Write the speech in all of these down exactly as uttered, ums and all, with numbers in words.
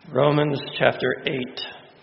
Romans chapter eight.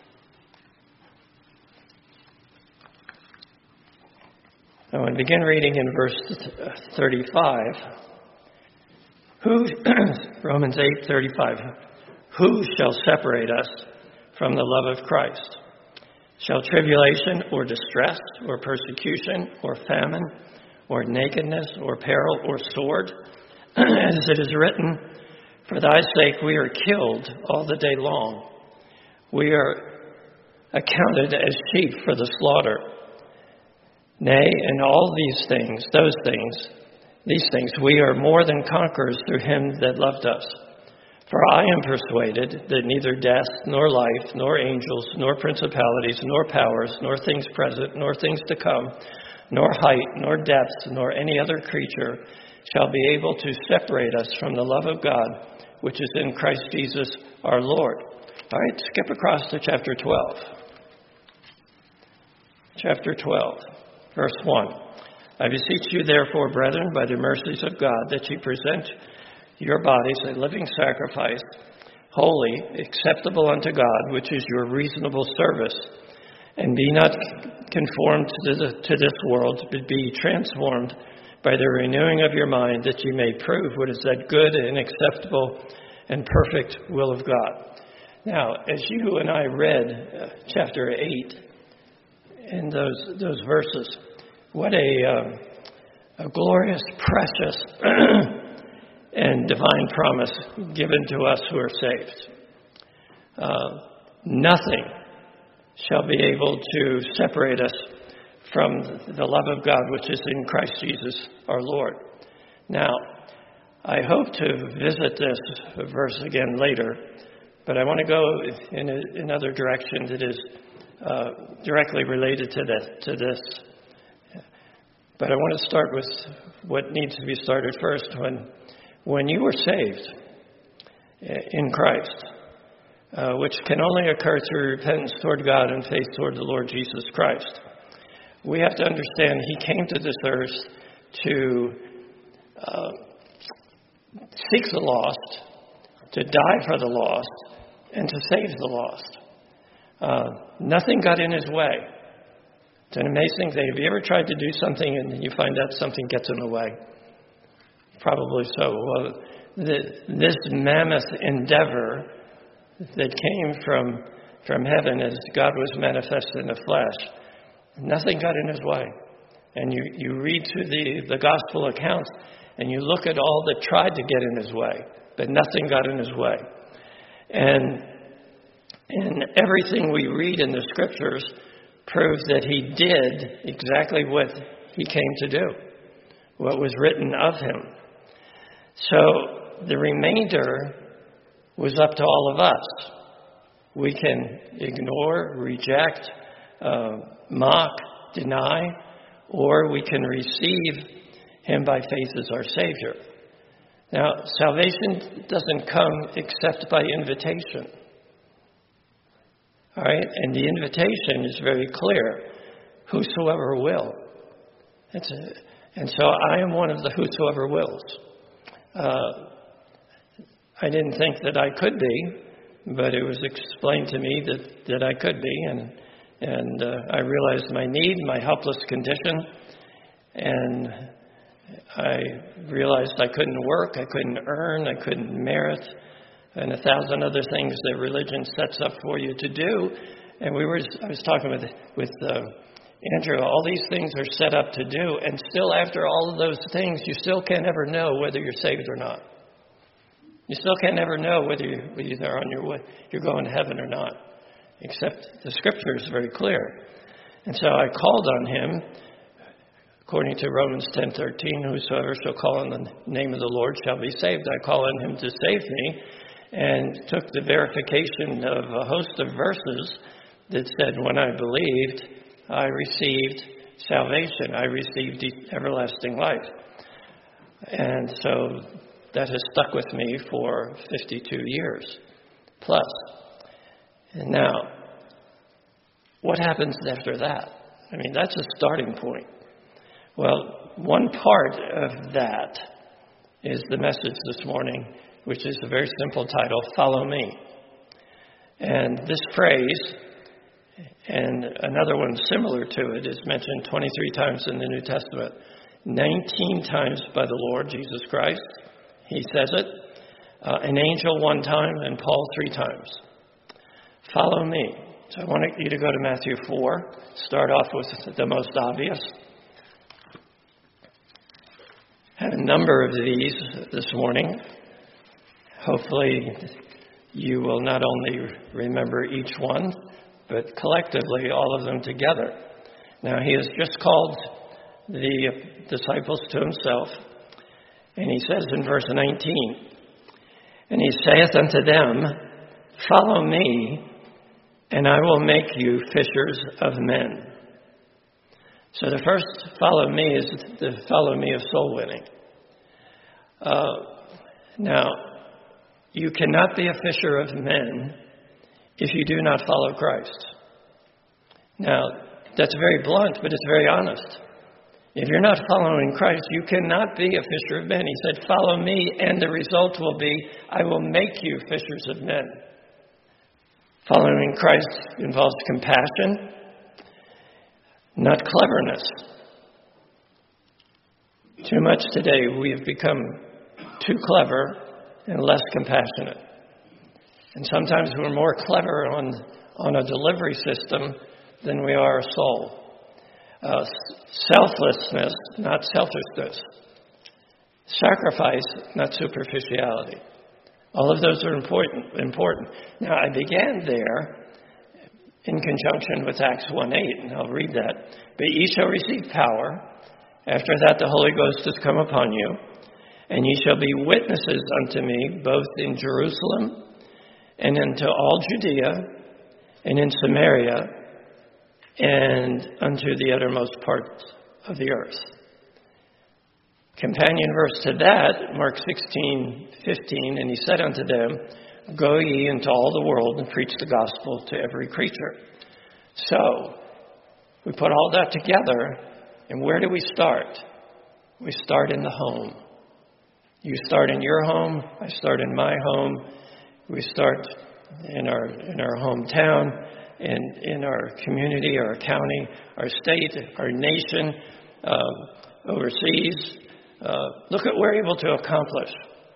I want to begin reading in verse thirty-five. Who, Romans eight thirty-five. Who shall separate us from the love of Christ? Shall tribulation or distress or persecution or famine or nakedness or peril or sword? As it is written, for thy sake we are killed all the day long. We are accounted as sheep for the slaughter. Nay, in all these things, those things, these things, we are more than conquerors through him that loved us. For I am persuaded that neither death, nor life, nor angels, nor principalities, nor powers, nor things present, nor things to come, nor height, nor depth, nor any other creature shall be able to separate us from the love of God, which is in Christ Jesus our Lord. All right, skip across to chapter twelve. Chapter twelve, verse one. I beseech you, therefore, brethren, by the mercies of God, that ye present your bodies a living sacrifice, holy, acceptable unto God, which is your reasonable service. And be not conformed to, the, to this world, but be transformed by the renewing of your mind, that ye may prove what is that good and acceptable and perfect will of God. Now, as you and I read uh, chapter eight, in those those verses, what a, um, a glorious, precious, and divine promise given to us who are saved. Uh, nothing shall be able to separate us from the love of God, which is in Christ Jesus our Lord. Now, I hope to visit this verse again later, but I want to go in a, another direction that is uh, directly related to this, to this. But I want to start with what needs to be started first. When, when you were saved in Christ, uh, which can only occur through repentance toward God and faith toward the Lord Jesus Christ, we have to understand he came to this earth to uh, seek the lost, to die for the lost, and to save the lost. Uh, nothing got in his way. It's an amazing thing. Have you ever tried to do something and you find out something gets in the way? Probably so. Well, the, this mammoth endeavor that came from, from heaven as God was manifest in the flesh, nothing got in his way. And you, you read through the, the gospel accounts and you look at all that tried to get in his way, but nothing got in his way. And, and everything we read in the scriptures proves that he did exactly what he came to do, what was written of him. So the remainder was up to all of us. We can ignore, reject, uh, mock, deny, or we can receive him by faith as our Savior. Now, salvation doesn't come except by invitation. All right? And the invitation is very clear. Whosoever will. It's a, and so I am one of the whosoever wills. Uh, I didn't think that I could be, but it was explained to me that, that I could be. And And uh, I realized my need, my helpless condition, and I realized I couldn't work, I couldn't earn, I couldn't merit, and a thousand other things that religion sets up for you to do. And we were, I was talking with with uh, Andrew. All these things are set up to do, and still, after all of those things, you still can't ever know whether you're saved or not. You still can't ever know whether you're, whether you're on your way, you're going to heaven or not. Except the scripture is very clear. And so I called on him, according to Romans ten thirteen, whosoever shall call on the name of the Lord shall be saved. I call on him to save me, and took the verification of a host of verses that said when I believed, I received salvation. I received everlasting life. And so that has stuck with me for fifty-two years plus. And now, what happens after that? I mean, that's a starting point. Well, one part of that is the message this morning, which is a very simple title, Follow Me. And this phrase, and another one similar to it, is mentioned twenty-three times in the New Testament. nineteen times by the Lord Jesus Christ. He says it. Uh, an angel one time, and Paul three times. Follow me. So I want you to go to Matthew four. Start off with the most obvious. I have a number of these this morning. Hopefully you will not only remember each one, but collectively all of them together. Now he has just called the disciples to himself, and he says in verse nineteen, and he saith unto them, follow me, and I will make you fishers of men. So the first follow me is the follow me of soul winning. Uh, now, you cannot be a fisher of men if you do not follow Christ. Now, that's very blunt, but it's very honest. If you're not following Christ, you cannot be a fisher of men. He said, follow me, and the result will be, I will make you fishers of men. Following Christ involves compassion, not cleverness. Too much today, we have become too clever and less compassionate. And sometimes we're more clever on, on a delivery system than we are a soul. Uh, selflessness, not selfishness. Sacrifice, not superficiality. All of those are important. important. Now, I began there in conjunction with Acts one eight, and I'll read that. But ye shall receive power. After that, the Holy Ghost is come upon you, and ye shall be witnesses unto me, both in Jerusalem and into all Judea and in Samaria and unto the uttermost parts of the earth. Companion verse to that, Mark sixteen fifteen, and he said unto them, go ye into all the world and preach the gospel to every creature. So, we put all that together, and where do we start? We start in the home. You start in your home, I start in my home, we start in our in our hometown, in, in our community, our county, our state, our nation, uh, overseas. Uh, look at what we're able to accomplish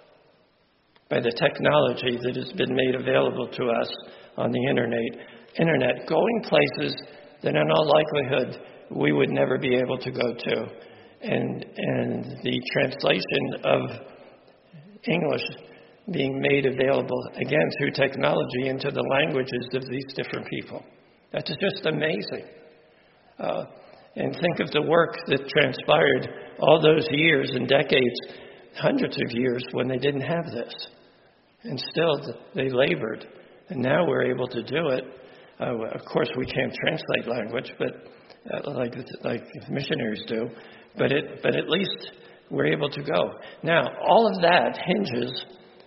by the technology that has been made available to us on the internet, internet, going places that in all likelihood we would never be able to go to. And, and the translation of English being made available, again, through technology into the languages of these different people. That's just amazing. Uh, and think of the work that transpired all those years and decades, hundreds of years, when they didn't have this. And still, they labored. And now we're able to do it. Uh, of course, we can't translate language, but uh, like like missionaries do. But it, but at least we're able to go. Now, all of that hinges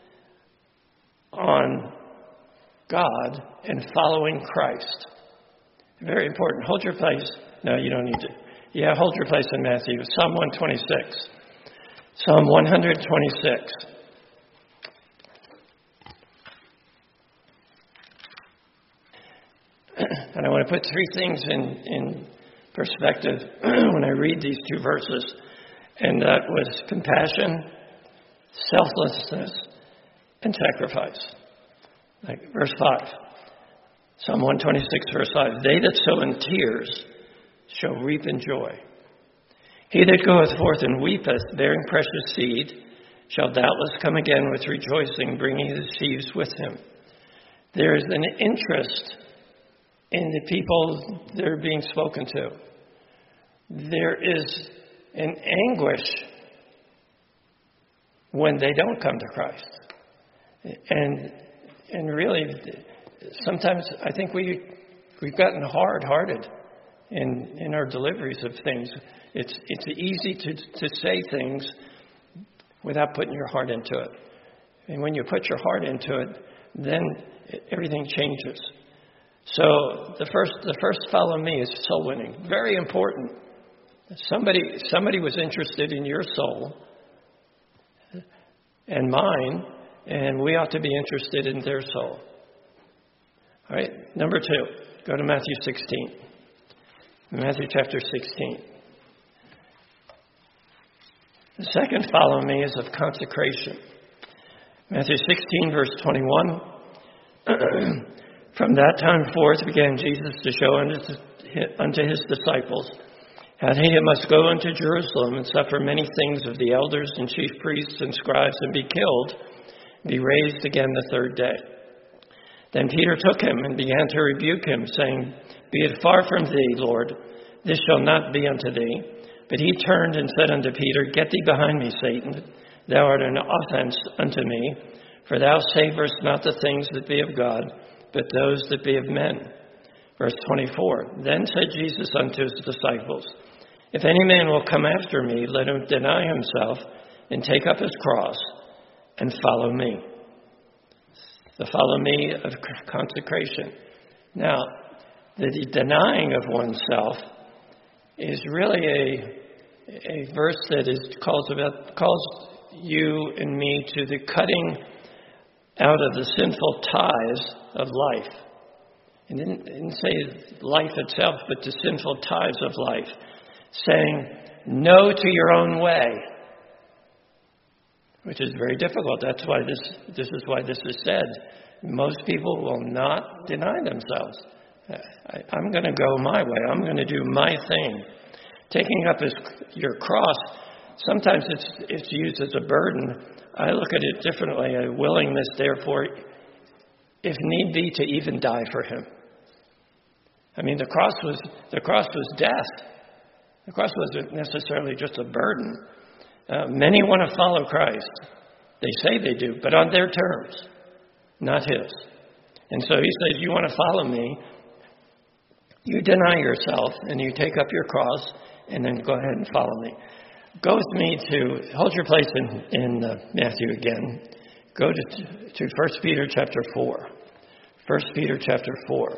on God and following Christ. Very important. Hold your place. No, you don't need to. Yeah, hold your place in Matthew. Psalm one twenty-six. Psalm one twenty-six. And I want to put three things in, in perspective when I read these two verses. And that was compassion, selflessness, and sacrifice. Like verse five. Psalm one twenty-six, verse five. They that sow in tears shall reap in joy. He that goeth forth and weepeth, bearing precious seed, shall doubtless come again with rejoicing, bringing his sheaves with him. There is an interest in the people that are being spoken to. There is an anguish when they don't come to Christ. And and really, sometimes I think we, we've gotten hard-hearted in, in our deliveries of things. It's it's easy to, to say things without putting your heart into it. And when you put your heart into it, then everything changes. So the first the first follow me is soul winning. Very important. Somebody somebody was interested in your soul and mine, and we ought to be interested in their soul. All right, number two, go to Matthew sixteen. Matthew chapter sixteen. The second follow me is of consecration. Matthew sixteen, verse twenty-one. From that time forth began Jesus to show unto his disciples how he must go unto Jerusalem and suffer many things of the elders and chief priests and scribes and be killed, be raised again the third day. Then Peter took him and began to rebuke him, saying, Be it far from thee, Lord, this shall not be unto thee. But he turned and said unto Peter, Get thee behind me, Satan. Thou art an offense unto me, for thou savorest not the things that be of God, but those that be of men. Verse twenty-four, Then said Jesus unto his disciples, If any man will come after me, let him deny himself and take up his cross and follow me. The follow me of consecration. Now, the denying of oneself is really a, a verse that is calls about calls you and me to the cutting out of the sinful ties of life. It didn't, it didn't say life itself, but the sinful ties of life. Saying no to your own way, which is very difficult. That's why this this is why this is said. Most people will not deny themselves. I, I'm going to go my way. I'm going to do my thing. Taking up his, your cross, sometimes it's it's used as a burden. I look at it differently. A willingness, therefore, if need be, to even die for him. I mean, the cross was the cross was death. The cross wasn't necessarily just a burden. Uh, many want to follow Christ. They say they do, but on their terms, not his. And so he says, you want to follow me, you deny yourself, and you take up your cross, and then go ahead and follow me. Go with me to, hold your place in, in uh, Matthew again. Go to, to First Peter chapter four. First Peter chapter four.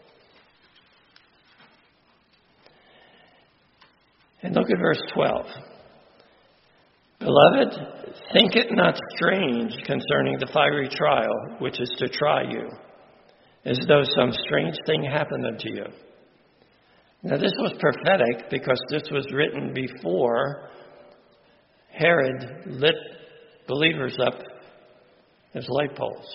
And look at verse twelve. Beloved, think it not strange concerning the fiery trial which is to try you, as though some strange thing happened unto you. Now this was prophetic because this was written before Herod lit believers up as light poles.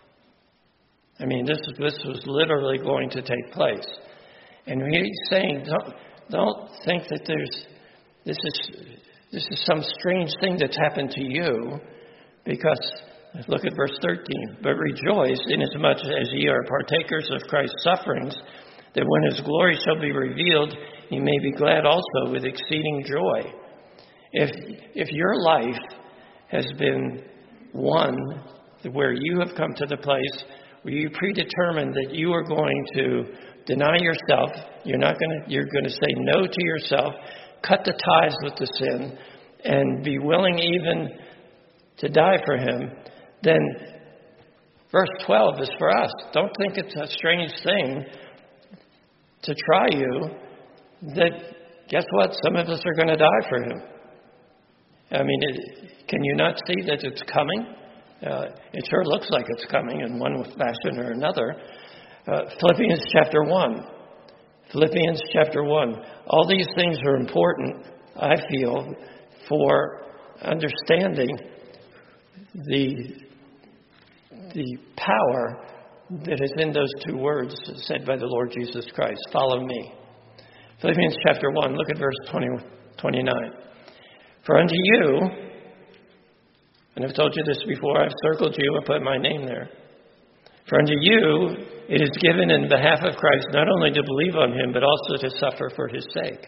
I mean, this, this was literally going to take place. And he's saying, don't, don't think that there's this is this is some strange thing that's happened to you, because look at verse thirteen. But rejoice inasmuch as ye are partakers of Christ's sufferings, that when his glory shall be revealed, ye may be glad also with exceeding joy. If if your life has been one where you have come to the place where you predetermined that you are going to deny yourself, you're not going to you're going to say no to yourself, cut the ties with the sin, and be willing even to die for him, then verse twelve is for us. Don't think it's a strange thing to try you, that guess what? Some of us are going to die for him. I mean, it, can you not see that it's coming? Uh, it sure looks like it's coming in one fashion or another. Uh, Philippians chapter one. Philippians chapter one. All these things are important, I feel, for understanding the, the power that is in those two words said by the Lord Jesus Christ. Follow me. Philippians chapter one, look at verse twenty, twenty-nine. For unto you, and I've told you this before, I've circled you and put my name there. For unto you it is given in behalf of Christ not only to believe on him, but also to suffer for his sake.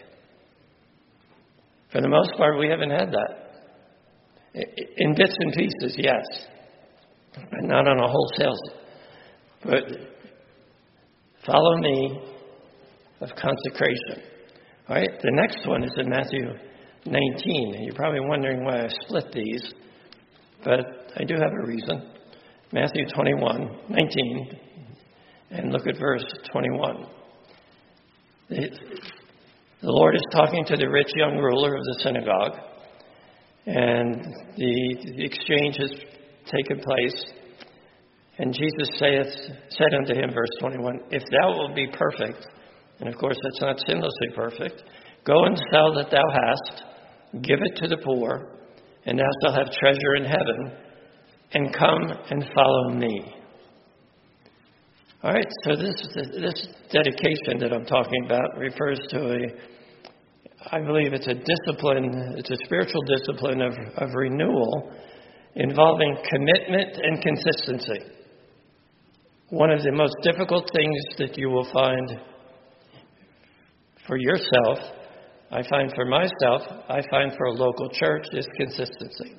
For the most part, we haven't had that. In bits and pieces, yes, but not on a wholesale. But follow me of consecration. All right, the next one is in Matthew nineteen. You're probably wondering why I split these, but I do have a reason. Matthew twenty-one, nineteen, and look at verse twenty-one. The, the Lord is talking to the rich young ruler of the synagogue, and the, the exchange has taken place, And Jesus saith, said unto him, verse twenty-one, if thou wilt be perfect, and of course that's not sinlessly perfect, go and sell that thou hast, give it to the poor, and thou shalt have treasure in heaven, and come and follow me. All right, so this this dedication that I'm talking about refers to a, I believe it's a discipline, it's a spiritual discipline of, of renewal involving commitment and consistency. One of the most difficult things that you will find for yourself, I find for myself, I find for a local church, is consistency.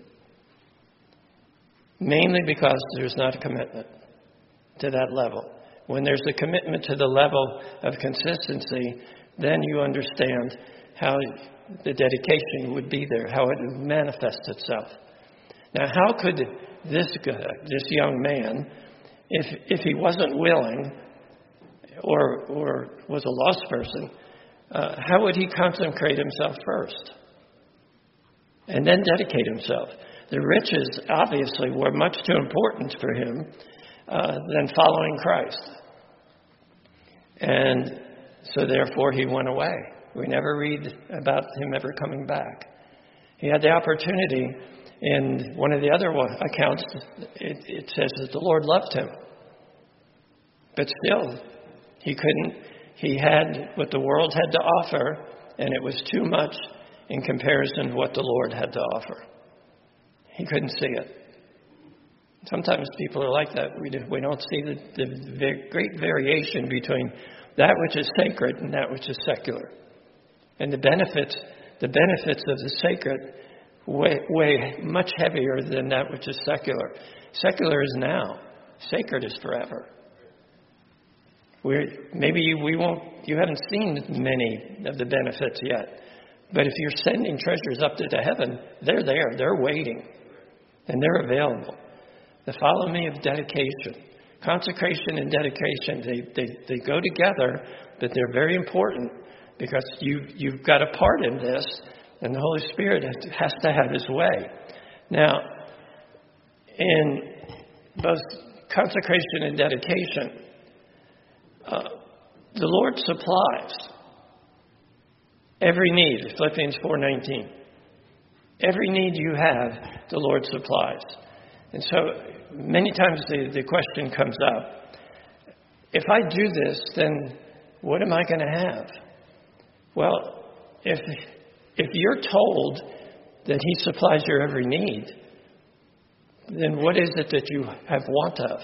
Mainly because there's not a commitment to that level. When there's a commitment to the level of consistency, then you understand how the dedication would be there, how it would manifest itself. Now, how could this guy, this young man, if if he wasn't willing or or was a lost person, uh, how would he consecrate himself first and then dedicate himself? The riches obviously were much too important for him uh, than following Christ. And so therefore he went away. We never read about him ever coming back. He had the opportunity. In one of the other accounts, it, it says that the Lord loved him. But still, he couldn't, he had what the world had to offer, and it was too much in comparison to what the Lord had to offer. He couldn't see it. Sometimes people are like that. We, do, we don't see the, the great variation between that which is sacred and that which is secular. And the benefits, the benefits of the sacred Way, way much heavier than that which is secular. Secular is now. Sacred is forever. We're, maybe you, we won't. You haven't seen many of the benefits yet. But if you're sending treasures up to heaven, they're there. They're waiting. And they're available. The follow me of dedication. Consecration and dedication, they, they, they go together, but they're very important because you, you've got a part in this. And the Holy Spirit has to have His way. Now, in both consecration and dedication, uh, the Lord supplies every need. Philippians four nineteen. Every need you have, the Lord supplies. And so many times the, the question comes up, if I do this, then what am I going to have? Well, if... If you're told that He supplies your every need, then what is it that you have want of?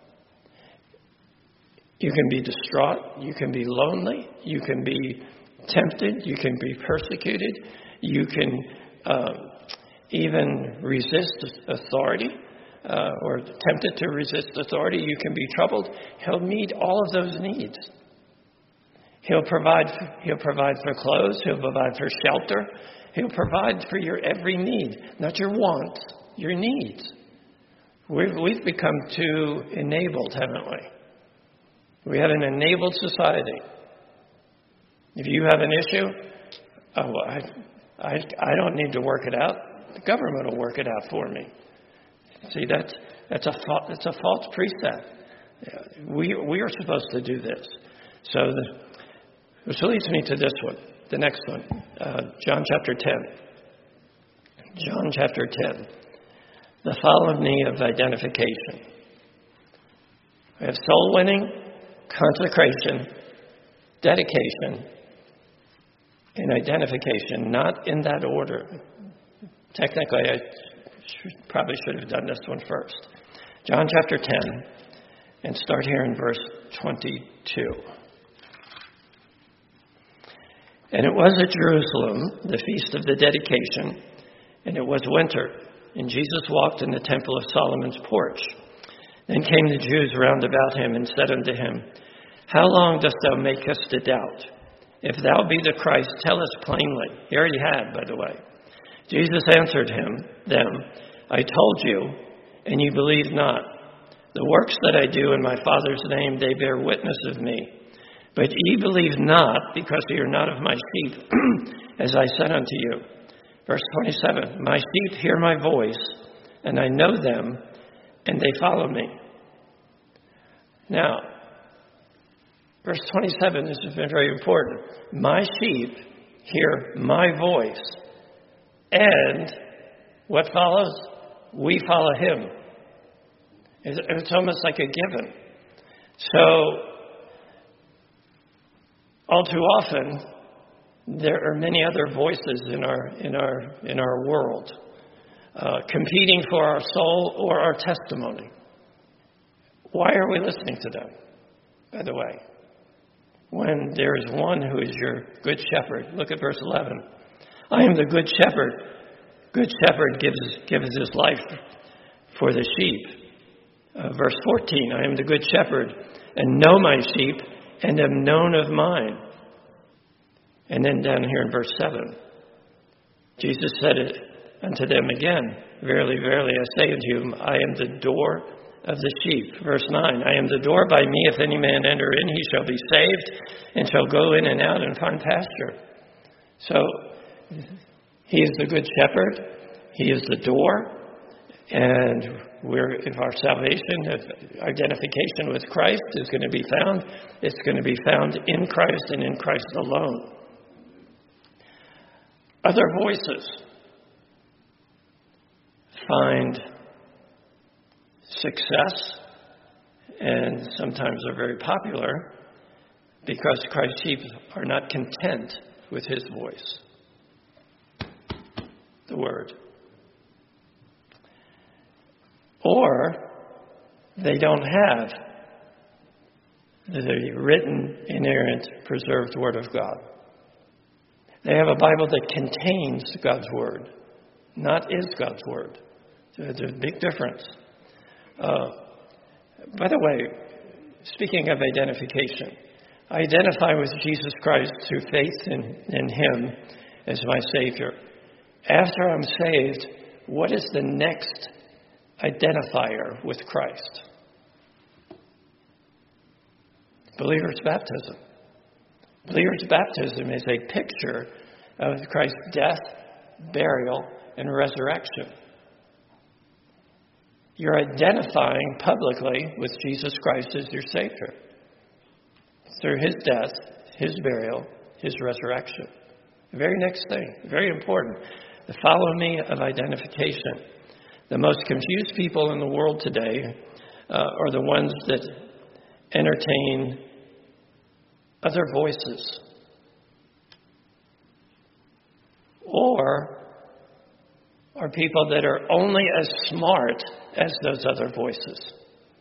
You can be distraught. You can be lonely. You can be tempted. You can be persecuted. You can um, even resist authority uh, or tempted to resist authority. You can be troubled. He'll meet all of those needs. He'll provide, he'll provide for clothes. He'll provide for shelter. He'll provide for your every need, not your wants, your needs. We've, we've become too enabled, haven't we? We have an enabled society. If you have an issue, oh, I, I, I don't need to work it out. The government will work it out for me. See, that's that's a that's a false precept. We we are supposed to do this. So the. Which leads me to this one, the next one, uh, John chapter ten. John chapter ten. The follow me of identification. We have soul winning, consecration, dedication, and identification, not in that order. Technically, I should, probably should have done this one first. John chapter ten, and start here in verse twenty-two. And it was at Jerusalem, the feast of the dedication, and it was winter, and Jesus walked in the temple of Solomon's porch. Then came the Jews round about him and said unto him, How long dost thou make us to doubt? If thou be the Christ, tell us plainly. He already had, by the way. Jesus answered him, them, I told you, and you believe not. The works that I do in my Father's name, they bear witness of me. But ye believe not, because ye are not of my sheep, as I said unto you. Verse twenty-seven, My sheep hear my voice, and I know them, and they follow me. Now, verse twenty-seven, this has been very important. My sheep hear my voice, and what follows? We follow him. It's almost like a given. So, all too often, there are many other voices in our in our in our world, uh, competing for our soul or our testimony. Why are we listening to them, by the way? When there is one who is your good shepherd. Look at verse eleven. I am the good shepherd. Good shepherd gives gives his life for the sheep. Uh, verse fourteen, I am the good shepherd, and know my sheep, and am known of mine. And then down here in verse seven, Jesus said it unto them again, Verily, verily, I say unto you, I am the door of the sheep. Verse nine, I am the door. By me, if any man enter in, he shall be saved, and shall go in and out and find pasture. So, he is the good shepherd. He is the door. And we're, if our salvation, if identification with Christ is going to be found, it's going to be found in Christ and in Christ alone. Other voices find success and sometimes are very popular because Christ's sheep are not content with his voice, the word. Or they don't have the written, inerrant, preserved Word of God. They have a Bible that contains God's Word, not is God's Word. There's a big difference. Uh, by the way, speaking of identification, I identify with Jesus Christ through faith in, in Him as my Savior. After I'm saved, what is the next identifier with Christ? Believer's baptism. Believer's baptism is a picture of Christ's death, burial, and resurrection. You're identifying publicly with Jesus Christ as your Savior through His death, His burial, His resurrection. The very next thing, very important, the follow me of identification. The most confused people in the world today uh, are the ones that entertain other voices or are people that are only as smart as those other voices.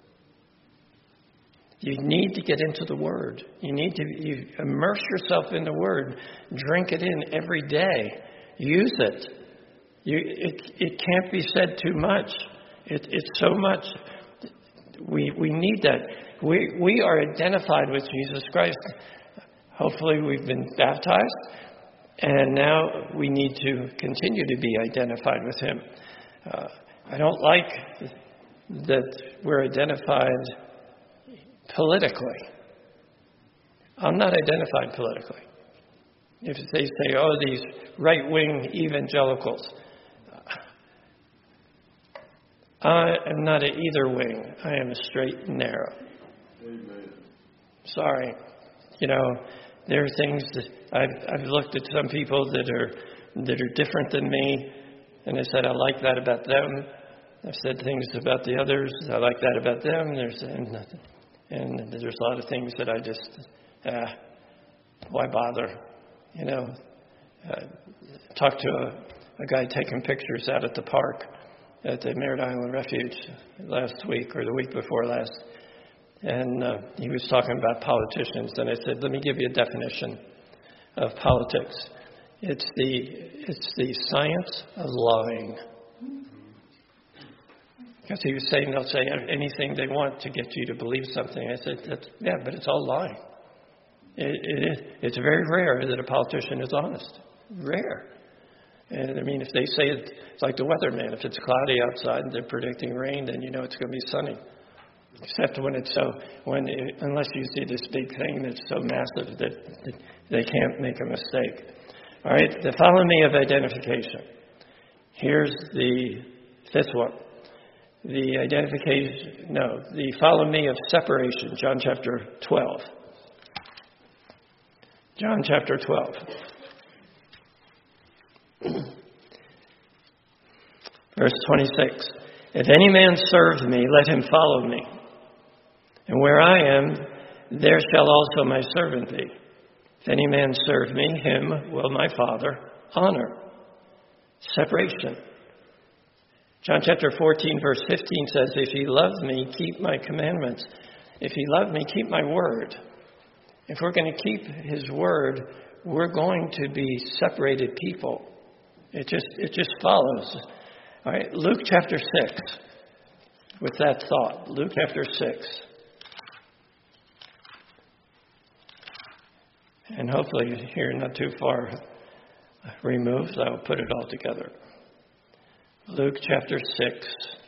You need to get into the Word. You need to you immerse yourself in the Word. Drink it in every day. Use it. You, it, it can't be said too much. It, it's so much. We we need that. We we are identified with Jesus Christ. Hopefully we've been baptized, and now we need to continue to be identified with Him. Uh, I don't like that we're identified politically. I'm not identified politically. If they say, oh, these right-wing evangelicals, I am not at either wing. I am a straight and narrow. Amen. Sorry. You know, there are things that I've, I've looked at some people that are that are different than me, and I said, I like that about them. I've said things about the others. I like that about them. There's and, and there's a lot of things that I just, ah, why bother? You know, uh, talked to a, a guy taking pictures out at the park at the Merritt Island Refuge last week or the week before last. And uh, he was talking about politicians. And I said, let me give you a definition of politics. It's the it's the science of lying. Because he was saying they'll say anything they want to get you to believe something. I said, that's, yeah, but it's all lying. It, it, it's very rare that a politician is honest. Rare. And I mean, if they say it, it's like the weatherman. If it's cloudy outside and they're predicting rain, then you know it's going to be sunny. Except when it's so, when it, unless you see this big thing that's so massive that, that they can't make a mistake. All right, the follow me of identification. Here's the fifth one. the identification, no, the follow me of separation, John chapter twelve. John chapter twelve. Verse twenty-six. If any man serve me, let him follow me. And where I am, there shall also my servant be. If any man serve me, him will my Father honor. Separation. John chapter fourteen, verse fifteen says, if ye love me, keep my commandments. If ye love me, keep my word. If we're going to keep his word, we're going to be separated people. It just it just follows. All right, Luke chapter six, with that thought. Luke chapter six. And hopefully here not too far removed, I'll put it all together. Luke chapter six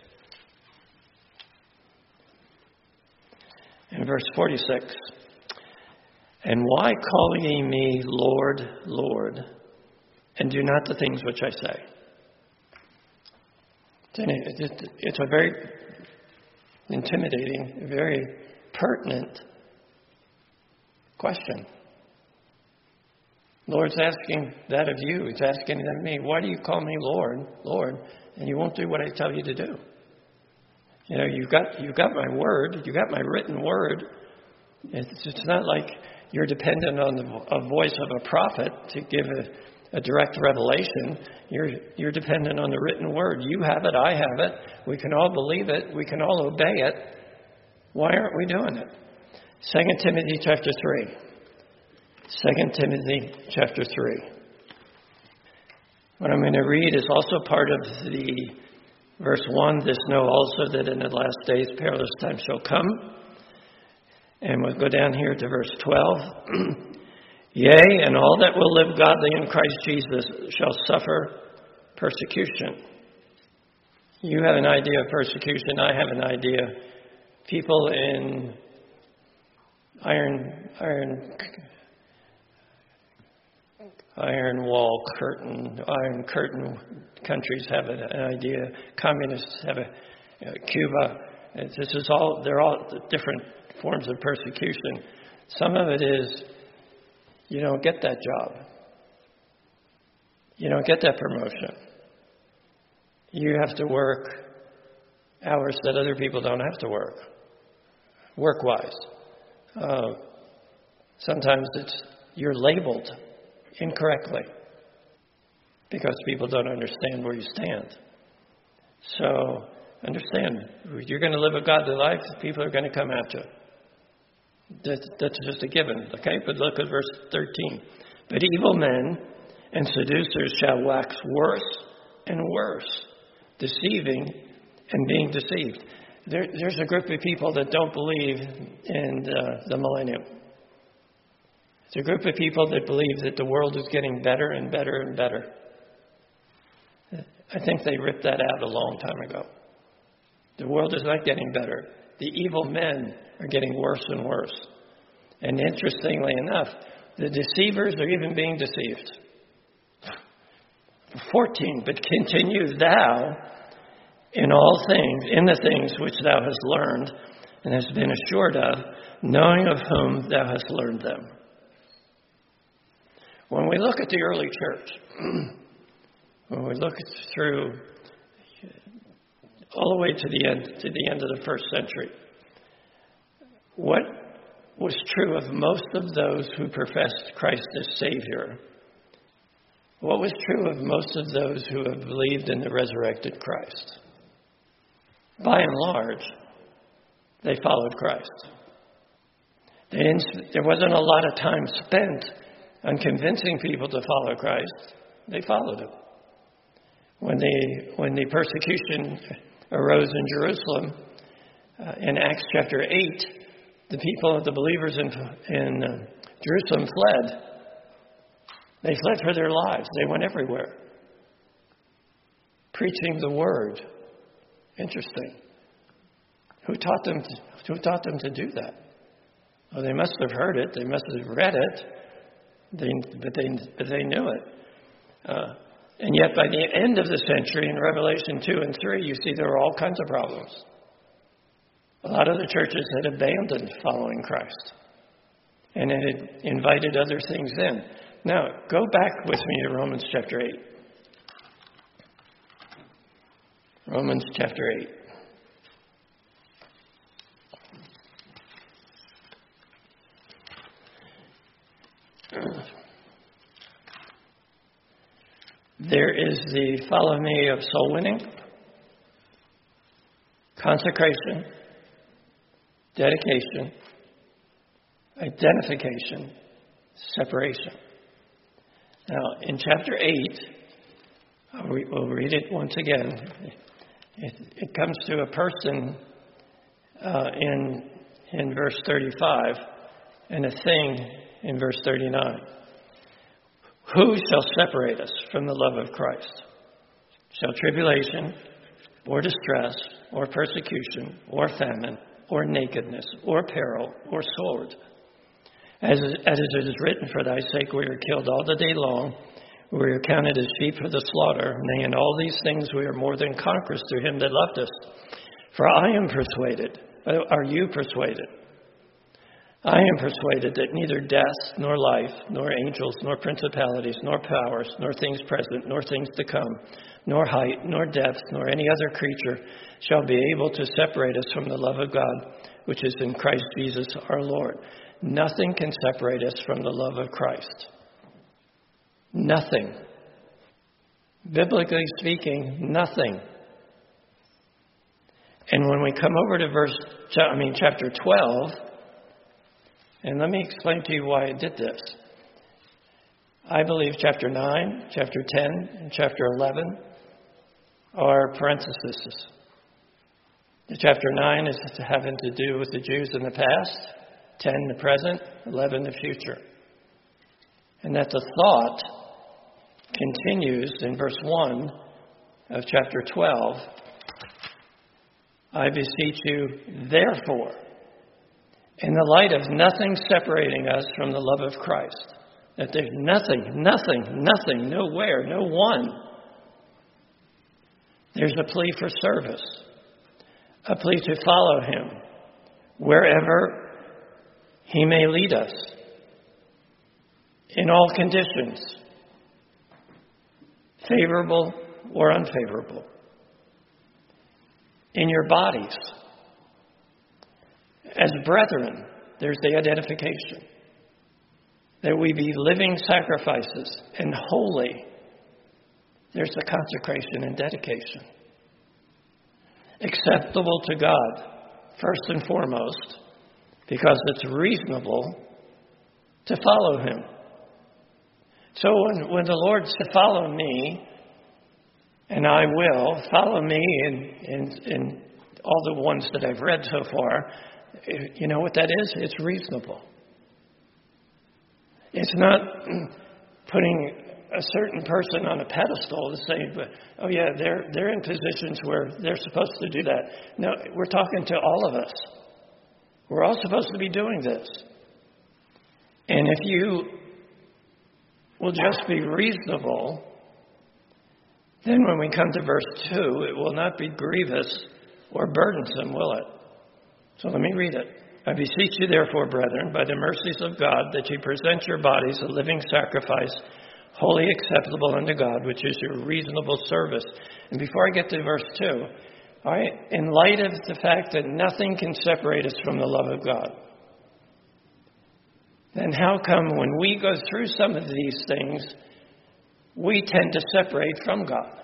and verse forty-six. And why call ye me Lord, Lord, and do not the things which I say? It's a very intimidating, very pertinent question. The Lord's asking that of you. He's asking that of me. Why do you call me Lord, Lord, and you won't do what I tell you to do? You know, you've got you've got my word. You've got my written word. It's, it's not like you're dependent on the a voice of a prophet to give a, a direct revelation. You're you're dependent on the written word. You have it. I have it. We can all believe it. We can all obey it. Why aren't we doing it? Second Timothy chapter three. Second Timothy chapter three. What I'm going to read is also part of the verse one. This know also that in the last days perilous times shall come. And we'll go down here to verse twelve. Yea, and all that will live godly in Christ Jesus shall suffer persecution. You have an idea of persecution. I have an idea. People in iron, iron, iron wall curtain, iron curtain countries have an idea. Communists have a you know, Cuba. This is all. They're all different forms of persecution. Some of it is you don't get that job. You don't get that promotion. You have to work hours that other people don't have to work, work-wise. Uh, sometimes it's you're labeled incorrectly because people don't understand where you stand. So understand, you're going to live a godly life, people are going to come at you. That, that's just a given. Okay, but look at verse thirteen. But evil men and seducers shall wax worse and worse, deceiving and being deceived. There, there's a group of people that don't believe in uh, the millennium. It's a group of people that believe that the world is getting better and better and better. I think they ripped that out a long time ago. The world is not getting better. The evil men are getting worse and worse. And interestingly enough, the deceivers are even being deceived. fourteen, but continue thou in all things, in the things which thou hast learned and hast been assured of, knowing of whom thou hast learned them. When we look at the early church, when we look through all the way to the end, to the end of the first century, what was true of most of those who professed Christ as Savior? What was true of most of those who have believed in the resurrected Christ? By and large, they followed Christ. They didn't, there wasn't a lot of time spent on convincing people to follow Christ. They followed him. When the, when the persecution arose in Jerusalem, uh, in Acts chapter eight, the people, the believers in, in uh, Jerusalem fled. They fled for their lives. They went everywhere, preaching the word. Interesting. Who taught them to, who taught them to do that? Well, they must have heard it. They must have read it. They, but they but they knew it. Uh, And yet by the end of the century, in Revelation two and three, you see there are all kinds of problems. A lot of the churches had abandoned following Christ and had invited other things in. Now, go back with me to Romans chapter eight. Romans chapter eight. There is the follow me of soul winning, consecration, dedication, identification, separation. Now, in chapter eight, we'll read it once again. It, it comes to a person uh, in, in verse thirty-five and a thing in verse thirty-nine. Who shall separate us from the love of Christ? Shall tribulation, or distress, or persecution, or famine, or nakedness, or peril, or sword? As, as it is written, for thy sake we are killed all the day long. We are counted as sheep for the slaughter. Nay, in all these things we are more than conquerors through him that loved us. For I am persuaded. Are you persuaded? I am persuaded that neither death, nor life, nor angels, nor principalities, nor powers, nor things present, nor things to come, nor height, nor depth, nor any other creature shall be able to separate us from the love of God, which is in Christ Jesus our Lord. Nothing can separate us from the love of Christ. Nothing. Biblically speaking, nothing. And when we come over to verse, I mean, chapter twelve, and let me explain to you why I did this. I believe chapter nine, chapter ten, and chapter eleven are parentheses. The chapter nine is having to do with the Jews in the past, ten the present, eleven the future. And that the thought continues in verse one of chapter twelve. I beseech you, therefore, in the light of nothing separating us from the love of Christ, that there's nothing, nothing, nothing, nowhere, no one. There's a plea for service, a plea to follow him wherever he may lead us, in all conditions, favorable or unfavorable. In your bodies, as brethren, there's the identification. That we be living sacrifices and holy. There's the consecration and dedication. Acceptable to God, first and foremost, because it's reasonable to follow him. So when, when the Lord said, follow me, and I will, follow me in, in, in all the ones that I've read so far, you know what that is? It's reasonable. It's not putting a certain person on a pedestal to say, but, oh yeah, they're, they're in positions where they're supposed to do that. No, we're talking to all of us. We're all supposed to be doing this. And if you will just be reasonable, then when we come to verse two, it will not be grievous or burdensome, will it? So let me read it. I beseech you, therefore, brethren, by the mercies of God, that ye present your bodies a living sacrifice, wholly acceptable unto God, which is your reasonable service. And before I get to verse two, all right, in light of the fact that nothing can separate us from the love of God, then how come when we go through some of these things, we tend to separate from God?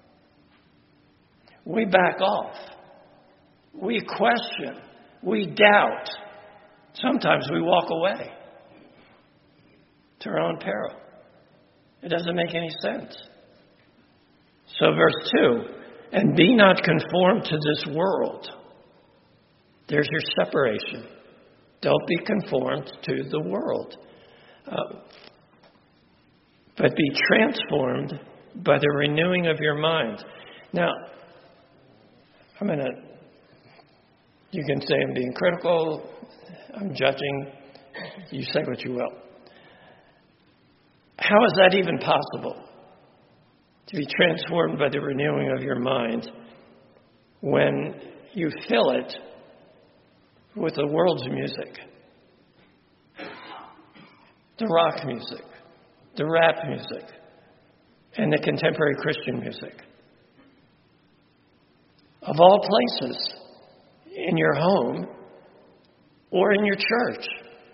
We back off. We question. We doubt. Sometimes we walk away to our own peril. It doesn't make any sense. So verse two, and be not conformed to this world. There's your separation. Don't be conformed to the world. Uh, but be transformed by the renewing of your mind. Now, I'm going to, you can say I'm being critical, I'm judging, you say what you will. How is that even possible? to be transformed by the renewing of your mind when you fill it with the world's music, the rock music, the rap music, and the contemporary Christian music. Of all places, in your home or in your church.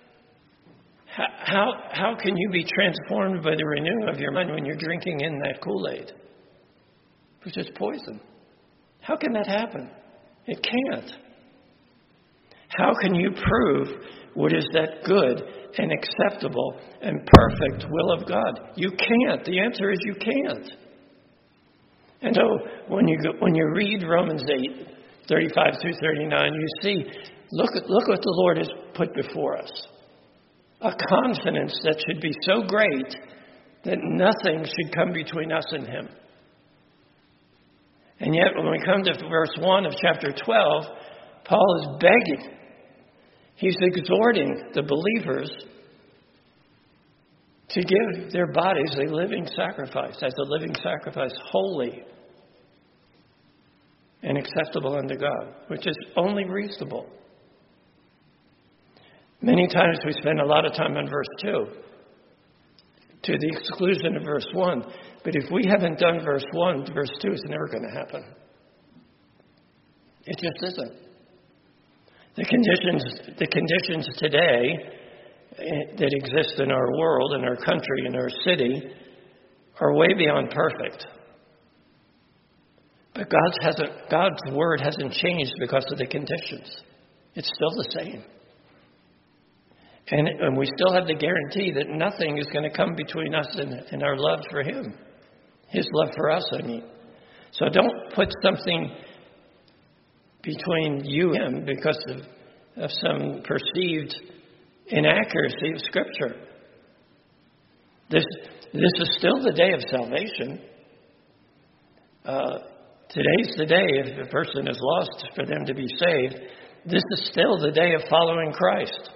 How, how can you be transformed by the renewing of your mind when you're drinking in that Kool-Aid, which is poison? How can that happen? It can't. How can you prove what is that good and acceptable and perfect will of God? You can't. The answer is you can't. And so when you go, when you read Romans eight, thirty-five through thirty-nine, you see, look at look what the Lord has put before us. A confidence that should be so great that nothing should come between us and Him. And yet when we come to verse one of chapter twelve, Paul is begging. He's exhorting the believers to give their bodies a living sacrifice, as a living sacrifice, holy and acceptable unto God, which is only reasonable. Many times we spend a lot of time on verse two, to the exclusion of verse one. But if we haven't done verse one, verse two is never going to happen. It just isn't. The conditions, the conditions today that exist in our world, in our country, in our city, are way beyond perfect. But God's hasn't, God's word hasn't changed because of the conditions. It's still the same. And, and we still have the guarantee that nothing is going to come between us and, and our love for Him. His love for us, I mean. So don't put something between you and Him because of, of some perceived inaccuracy of Scripture. This, this is still the day of salvation. Uh, today's the day, if a person is lost, for them to be saved. This is still the day of following Christ.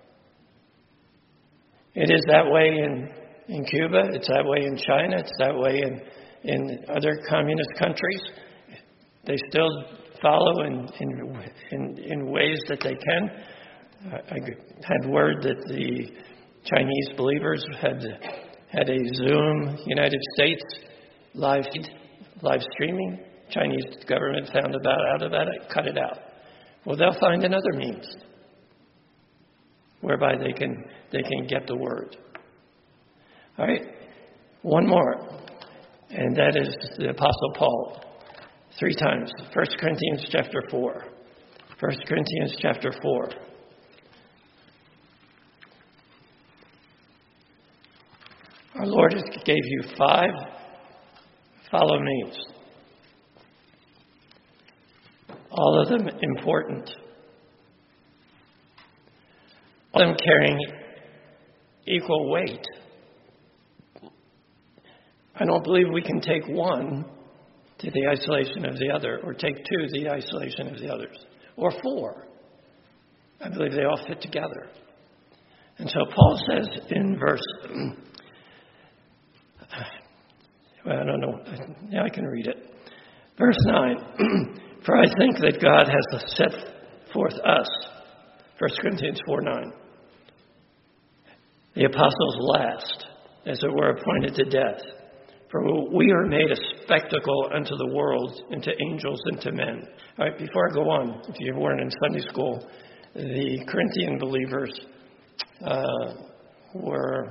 It is that way in, in Cuba. It's that way in China. It's that way in, in other communist countries. They still follow in, in, in, in ways that they can. I had word that the Chinese believers had had a Zoom United States live feed, live streaming. Chinese government found about out about it, cut it out. Well, they'll find another means whereby they can they can get the word. All right, one more, and that is the Apostle Paul, three times. First Corinthians chapter four. First Corinthians chapter four. Our Lord gave you five follow me's. All of them important. All of them carrying equal weight. I don't believe we can take one to the isolation of the other, or take two to the isolation of the others, or four. I believe they all fit together. And so Paul says in verse, well, I don't know, now I can read it. Verse nine, for I think that God has set forth us, First Corinthians four nine, the apostles last, as it were, appointed to death. For we are made a spectacle unto the world, and to angels, and to men. All right, before I go on, if you weren't in Sunday school, the Corinthian believers uh, were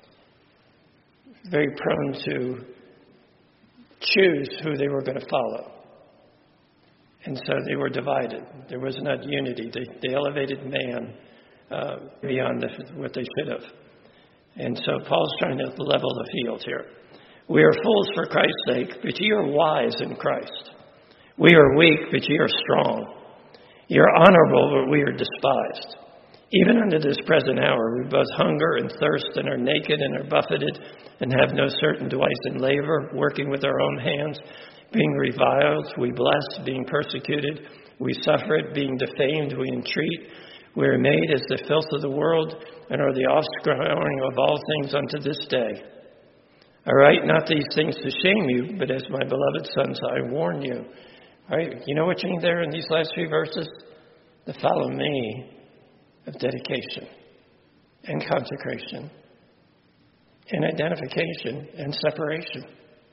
very prone to choose who they were going to follow. And so they were divided. There was not unity. They, they elevated man uh, beyond the, what they should have. And so Paul's trying to level the field here. We are fools for Christ's sake, but ye are wise in Christ. We are weak, but ye are strong. Ye are honorable, but we are despised. Even unto this present hour we both hunger and thirst, and are naked and are buffeted, and have no certain delight in labor, working with our own hands. Being reviled, we bless. Being persecuted, we suffer it. Being defamed, we entreat. We are made as the filth of the world, and are the offspring of all things unto this day. I write not these things to shame you, but as my beloved sons, I warn you. All right, you know what you need there in these last few verses? The follow me of dedication and consecration and identification and separation.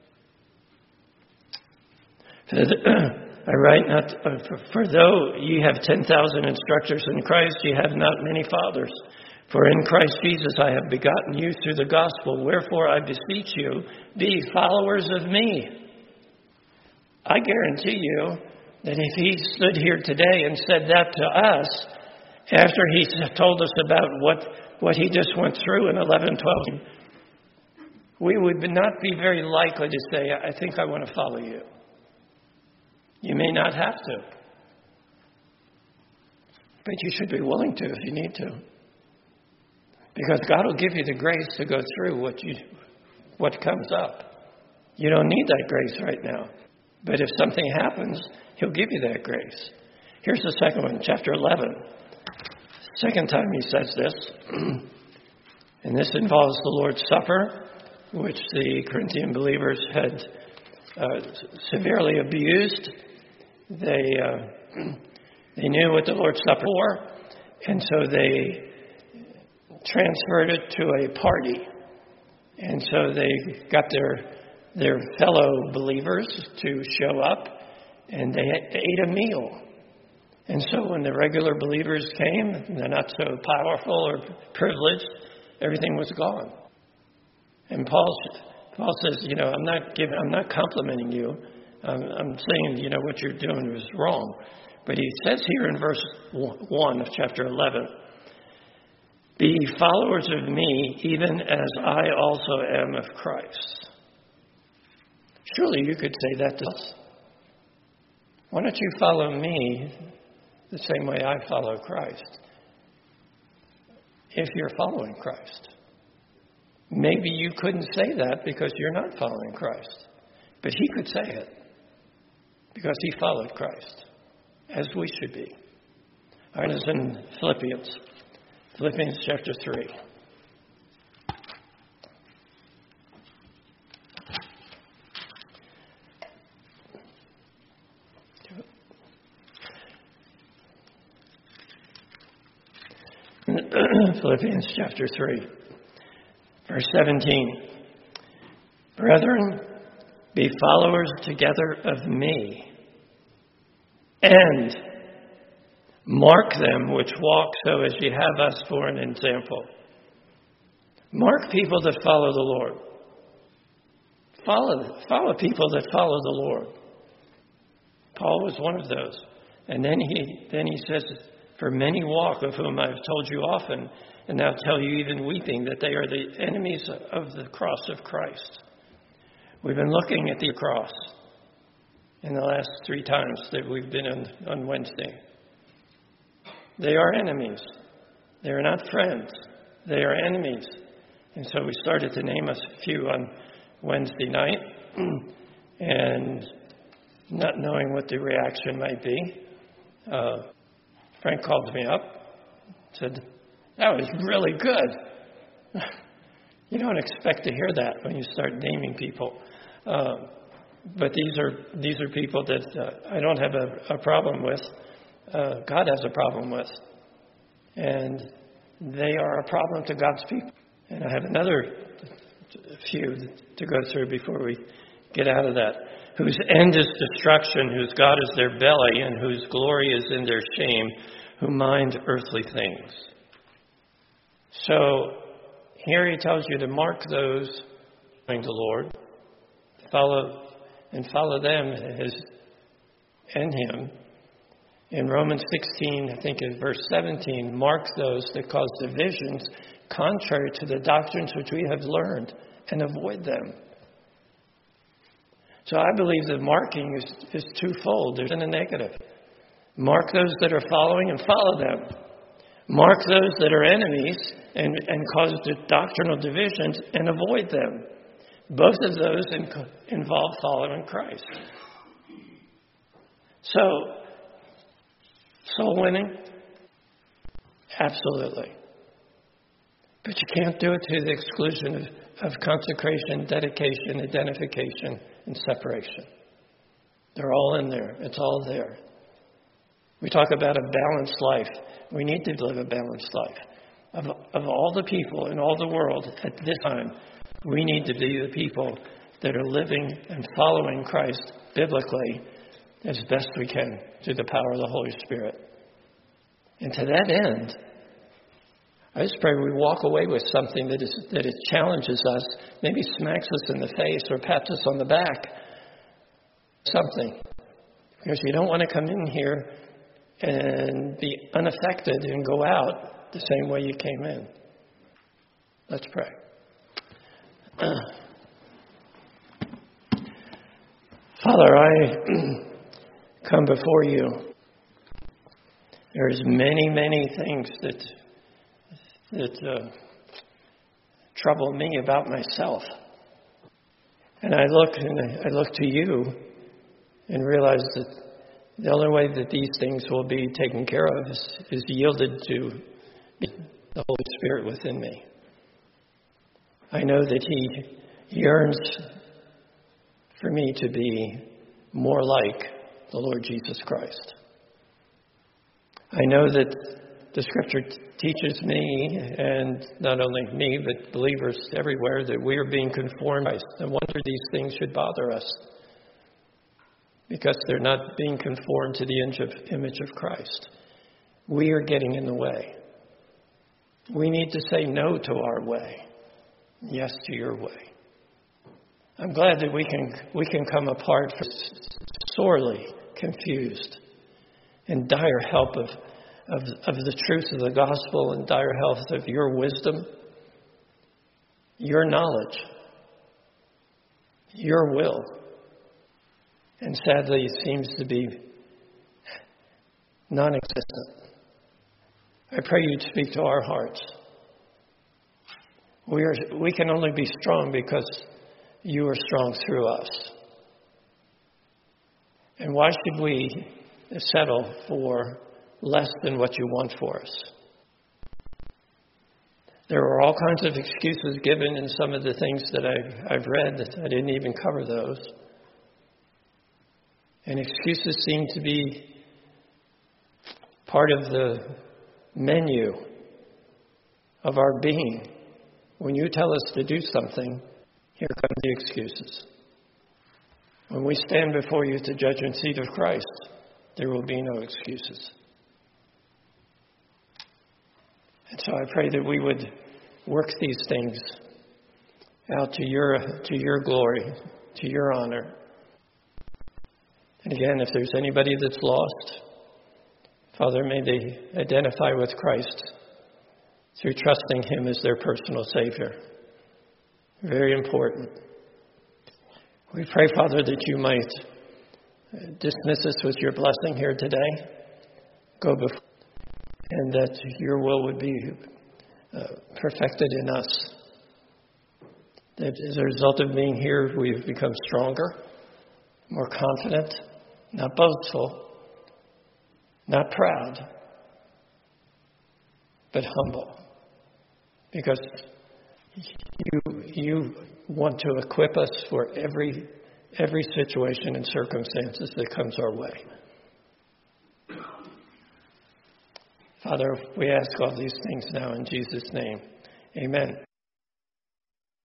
For, the, I write not, uh, for, for though ye have ten thousand instructors in Christ, ye have not many fathers. For in Christ Jesus I have begotten you through the gospel. Wherefore I beseech you, be followers of me. I guarantee you that if he stood here today and said that to us, after he told us about what, what he just went through in eleven twelve, we would not be very likely to say, I think I want to follow you. You may not have to. But you should be willing to if you need to. Because God will give you the grace to go through what you, what comes up. You don't need that grace right now. But if something happens, he'll give you that grace. Here's the second one, chapter eleven. Second time he says this. And this involves the Lord's Supper, which the Corinthian believers had uh, severely abused. They uh, they knew what the Lord's Supper was, and so they transferred it to a party. And so they got their their fellow believers to show up, and they ate a meal. And so when the regular believers came, and they're not so powerful or privileged, everything was gone. And Paul Paul says, you know, I'm not giving, I'm not complimenting you. I'm, I'm saying, you know, what you're doing is wrong. But he says here in verse one of chapter eleven, be followers of me, even as I also am of Christ. Surely you could say that to us. Why don't you follow me the same way I follow Christ? If you're following Christ. Maybe you couldn't say that because you're not following Christ. But he could say it because he followed Christ, as we should be. All right, it's in Philippians. Philippians chapter three. Philippians chapter three, verse seventeen. Brethren, be followers together of me, and mark them which walk so as ye have us for an example. Mark people that follow the Lord. Follow, follow people that follow the Lord. Paul was one of those. And then he then he says, for many walk, of whom I have told you often, and now tell you even weeping, that they are the enemies of the cross of Christ. We've been looking at the cross in the last three times that we've been on, on Wednesday. They are enemies. They are not friends. They are enemies. And so we started to name a few on Wednesday night, and not knowing what the reaction might be, uh, Frank called me up, said, that was really good. You don't expect to hear that when you start naming people. Uh, but these are these are people that uh, I don't have a, a problem with. Uh, God has a problem with. And they are a problem to God's people. And I have another few to go through before we get out of that. Whose end is destruction, whose God is their belly, and whose glory is in their shame, who mind earthly things. So here he tells you to mark those following the Lord, follow and follow them as and him. In Romans sixteen, I think in verse seventeen, mark those that cause divisions contrary to the doctrines which we have learned, and avoid them. So I believe that marking is, is twofold. There's in a negative. Mark those that are following and follow them. Mark those that are enemies and, and cause doctrinal divisions and avoid them. Both of those in, involve following Christ. So, soul winning? Absolutely. But you can't do it to the exclusion of, of consecration, dedication, identification, and separation. They're all in there. It's all there. We talk about a balanced life. We need to live a balanced life. Of, of all the people in all the world at this time, we need to be the people that are living and following Christ biblically as best we can through the power of the Holy Spirit. And to that end, I just pray we walk away with something that is that it challenges us, maybe smacks us in the face or pats us on the back. Something. Because you don't want to come in here and be unaffected and go out the same way you came in. Let's pray. Uh, Father, I come before you. There's many, many things that that uh, trouble me about myself. And I look and I look to you and realize that the only way that these things will be taken care of is, is yielded to the Holy Spirit within me. I know that He yearns for me to be more like the Lord Jesus Christ. I know that the Scripture t- teaches me, and not only me, but believers everywhere, that we are being conformed to Christ. No wonder these things should bother us, because they're not being conformed to the image of, image of Christ. We are getting in the way. We need to say no to our way, yes to your way. I'm glad that we can we can come apart sorely confused, in dire help of, of, of the truth of the gospel, and dire help of your wisdom, your knowledge, your will. And sadly, it seems to be non-existent. I pray you'd speak to our hearts. We are we can only be strong because you are strong through us. And why should we settle for less than what you want for us? There are all kinds of excuses given in some of the things that I've, I've read that I didn't even cover those. And excuses seem to be part of the menu of our being. When you tell us to do something, here come the excuses. When we stand before you at the judgment seat of Christ, there will be no excuses. And so I pray that we would work these things out to your to your glory, to your honor. And again, if there's anybody that's lost, Father, may they identify with Christ through trusting Him as their personal Savior. Very important. We pray, Father, that you might dismiss us with your blessing here today. Go before, and that your will would be uh, perfected in us. That as a result of being here, we've become stronger, more confident, not boastful, not proud, but humble. Because you you want to equip us for every every situation and circumstances that comes our way. Father, we ask all these things now in Jesus' name. Amen.